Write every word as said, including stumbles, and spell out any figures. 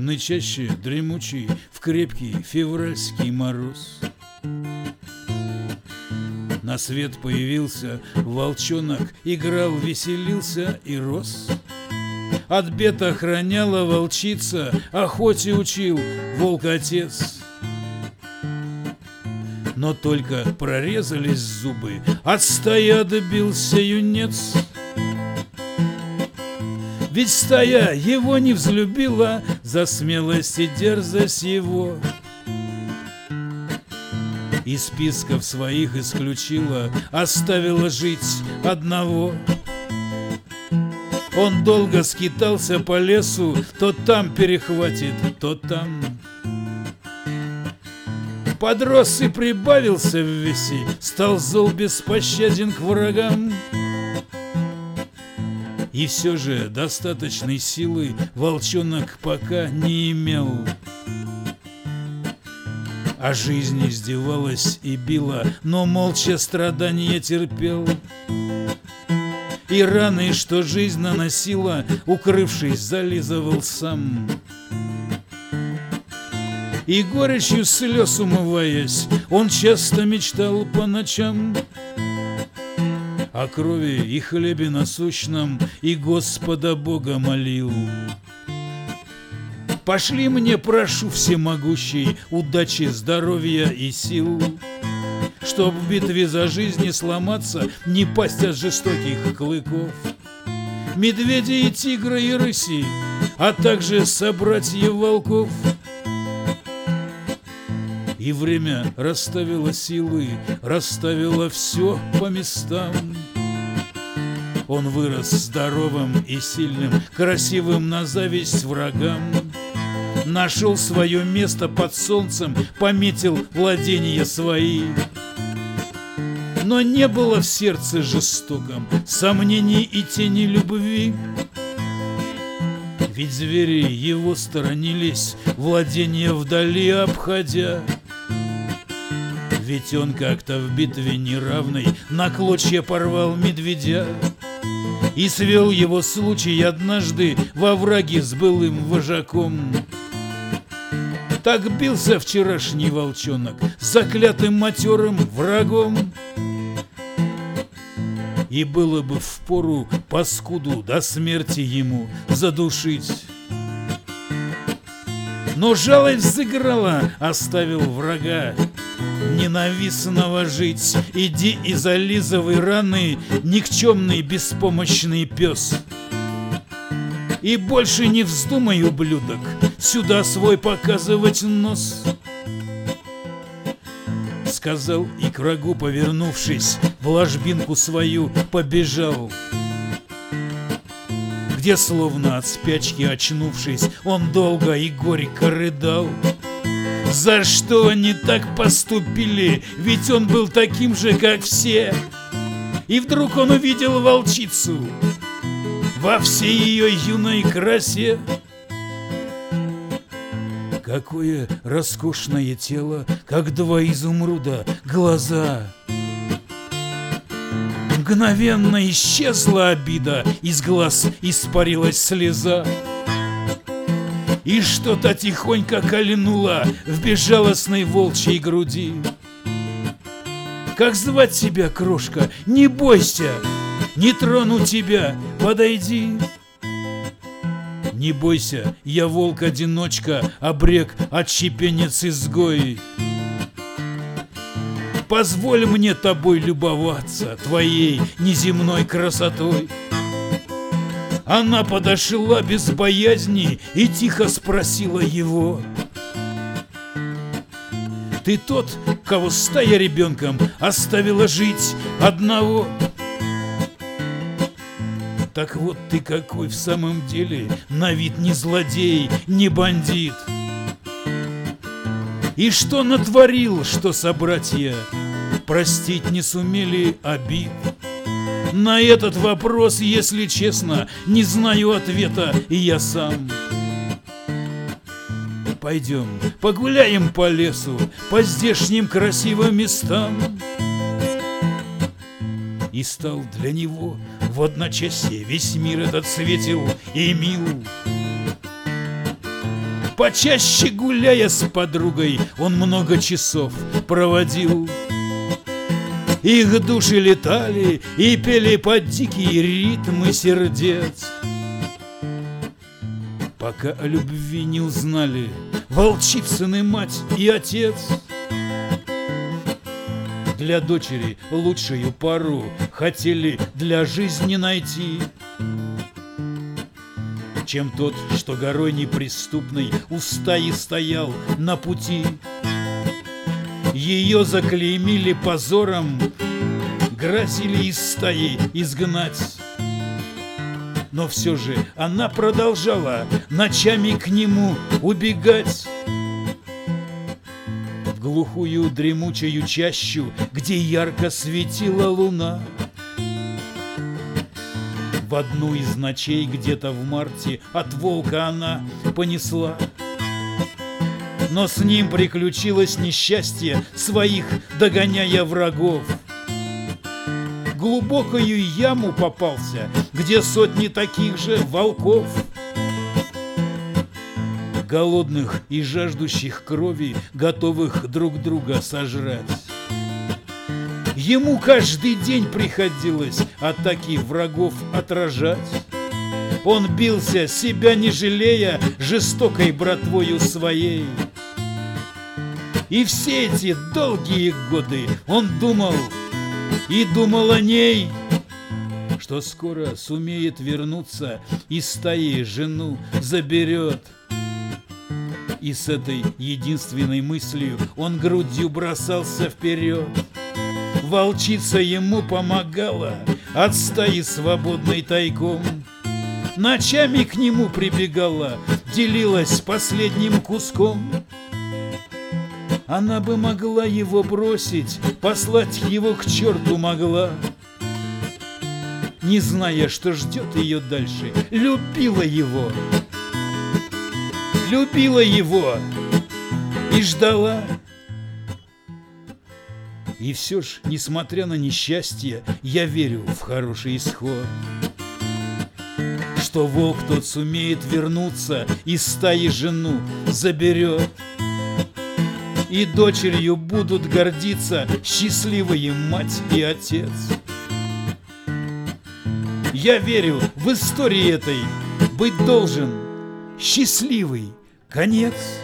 темной чаще дремучий, в крепкий февральский мороз. На свет появился волчонок, играл, веселился и рос. От бед охраняла волчица, охоте учил волк-отец. Но только прорезались зубы, от стаи отбился юнец. Ведь стая его не взлюбила за смелость и дерзость его. Из списков своих исключила, оставила жить одного. Он долго скитался по лесу, то там перехватит, то там. Подрос и прибавился в весе, стал зол, беспощаден к врагам. И все же достаточной силы волчонок пока не имел. А жизнь издевалась и била, но молча страдания терпел. И раны, что жизнь наносила, укрывшись, зализывал сам. И горечью слез умываясь, он часто мечтал по ночам о крови и хлебе насущном, и Господа Бога молил. Пошли мне, прошу, всемогущий, удачи, здоровья и сил, чтоб в битве за жизнь не сломаться, не пасть от жестоких клыков. Медведи и тигры и рыси, а также собратьев волков. И время расставило силы, расставило все по местам. Он вырос здоровым и сильным, красивым на зависть врагам. Нашел свое место под солнцем, пометил владения свои. Но не было в сердце жестоком сомнений и тени любви. Ведь звери его сторонились, владения вдали обходя. Ведь он как-то в битве неравной на клочья порвал медведя. И свел его случай однажды во враге с былым вожаком. Так бился вчерашний волчонок с заклятым матерым врагом. И было бы впору паскуду до смерти ему задушить. Но жалость взыграла, оставил врага ненавистного жить. Иди и зализывай раны, никчемный беспомощный пес. И больше не вздумай, ублюдок, сюда свой показывать нос. Сказал и к врагу, повернувшись, в ложбинку свою побежал, где, словно от спячки очнувшись, он долго и горько рыдал. За что они так поступили? Ведь он был таким же, как все. И вдруг он увидел волчицу во всей ее юной красе. Какое роскошное тело, как два изумруда глаза. Мгновенно исчезла обида, из глаз испарилась слеза. И что-то тихонько кольнуло в безжалостной волчьей груди. Как звать тебя, крошка? Не бойся, не трону тебя, подойди. Не бойся, я волк-одиночка, обрек, отщепенец-изгой. Позволь мне тобой любоваться, твоей неземной красотой. Она подошла без боязни и тихо спросила его: ты тот, кого стая ребенком оставила жить одного? Так вот ты какой в самом деле, на вид не злодей, не бандит. И что натворил, что собратья простить не сумели обид? На этот вопрос, если честно, не знаю ответа и я сам. Пойдем, погуляем по лесу, по здешним красивым местам. И стал для него в одночасье весь мир этот светил и мил. почаще гуляя с подругой, он много часов проводил. Их души летали и пели под дикие ритмы сердец, пока о любви не узнали волчицыны мать и отец. Для дочери лучшую пару хотели для жизни найти, чем тот, что горой неприступной у стаи стоял на пути. Ее заклеймили позором, грозили из стаи изгнать. Но все же она продолжала ночами к нему убегать. В глухую дремучую чащу, где ярко светила луна. В одну из ночей где-то в марте от волка она понесла. Но с ним приключилось несчастье, своих догоняя врагов. Глубокую яму попался, где сотни таких же волков, голодных и жаждущих крови, готовых друг друга сожрать. Ему каждый день приходилось атаки врагов отражать. Он бился, себя не жалея, жестокой братвою своей. И все эти долгие годы он думал и думал о ней, что скоро сумеет вернуться, из стаи жену заберет. И с этой единственной мыслью он грудью бросался вперед. Волчица ему помогала, от стаи свободной тайком. Ночами к нему прибегала, делилась последним куском. Она бы могла его бросить, послать его к черту могла. Не зная, что ждет ее дальше, любила его. Любила его и ждала. И все ж, несмотря на несчастье, я верю в хороший исход. Что волк тот сумеет вернуться, из стаи жену заберет. И дочерью будут гордиться счастливые мать и отец. Я верю, в истории этой быть должен счастливый конец.